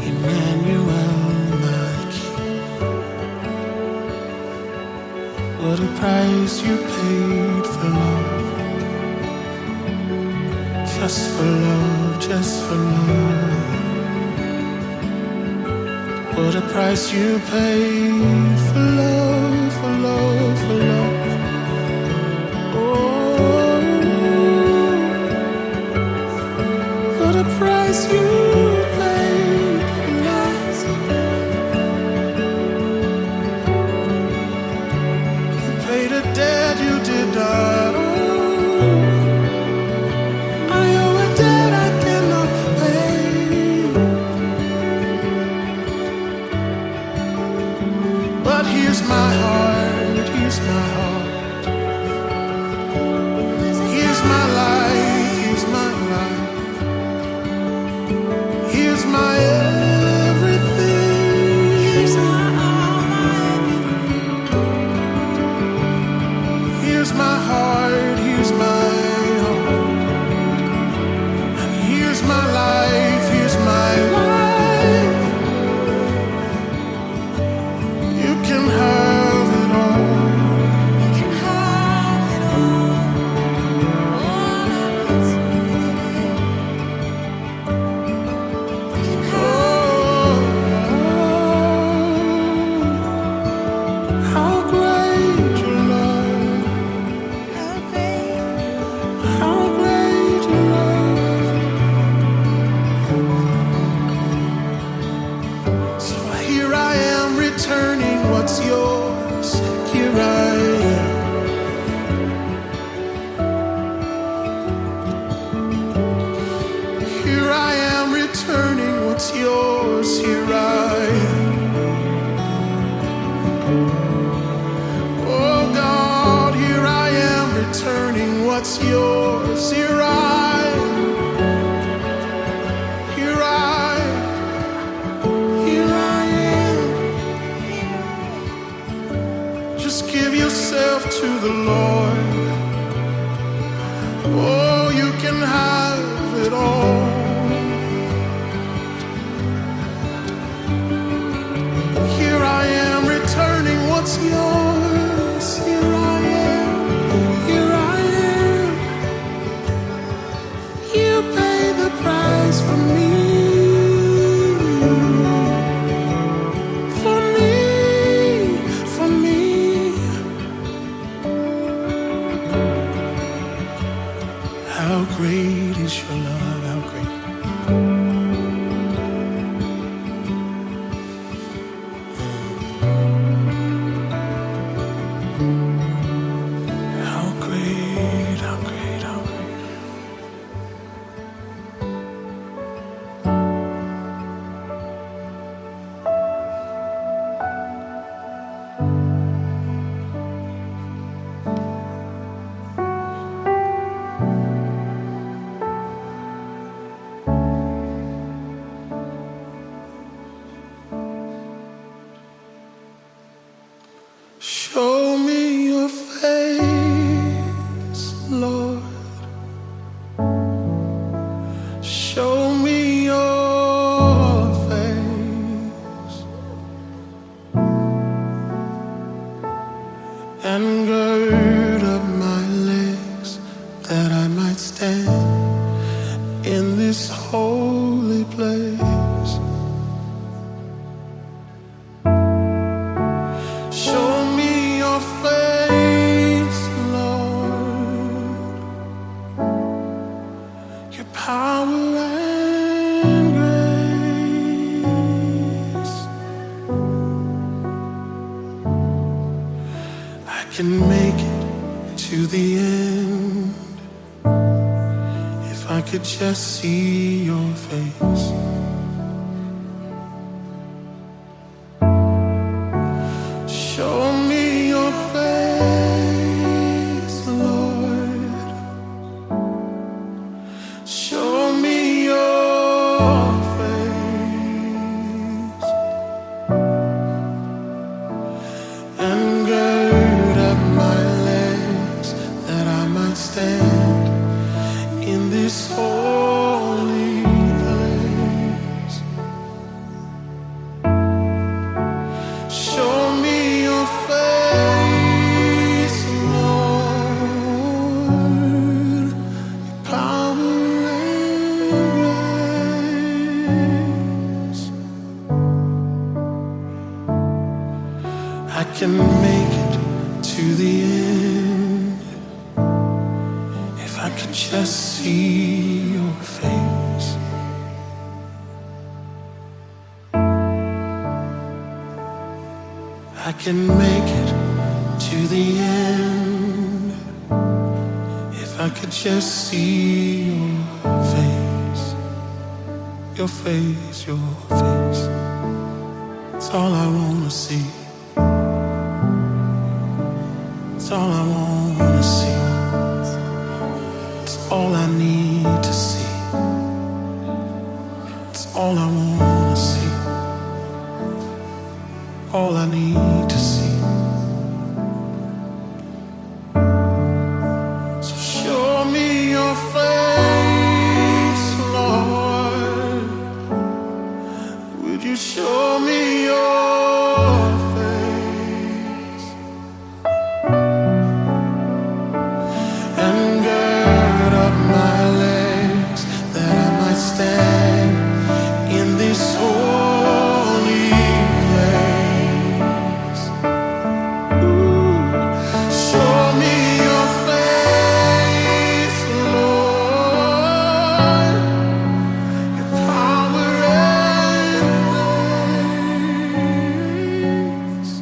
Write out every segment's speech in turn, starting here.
Emmanuel, my King. What a price you paid for love, just for love, just for love. What a price you paid for love, for love, for love. What a price you paid for love. You paid a debt you did not owe. I owe a debt I cannot pay. But here's my heart, here's my heart. Here's my life, here's my life. Here's my everything. Here's my here's my heart. Here's my heart. And here's my life. Here's my life. You can have it all. You can have it all. How great your love, how great your love. So here I am returning what's yours. Here I am. Here I am returning what's yours. Here I am. Oh God, here I am returning what's yours. Here I am. Here I am. Here I am. Just give yourself to the Lord. Oh, you can have it all. Here I am returning what's yours. Here I am. Here I am. You pay the price for me. For me. For me. How great is your love? How great. How great, how great, how great. Show me your face, Lord. Show me your face and gird up my legs that I might stand in this holy place. Show me your face, Lord, your power and grace. I can make it to the end if I could just see your face. Show me your face, Lord. Show me your face and gird up my legs that I might stand in this holy place. can make it to the end if I could just see your face. I can make it to the end if I could just see your face. Your face, your face. It's all I wanna see. It's all I wanna see. It's all I need to see. It's all I wanna see. All I need to see. So show me your face, Lord. Would you show me your face and gird up my legs that I might stand in this holy place? Ooh, show me your face, Lord, your power and grace.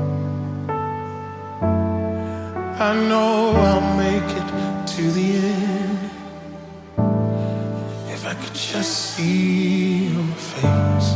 I know I'll make it to the end if I could just see your face.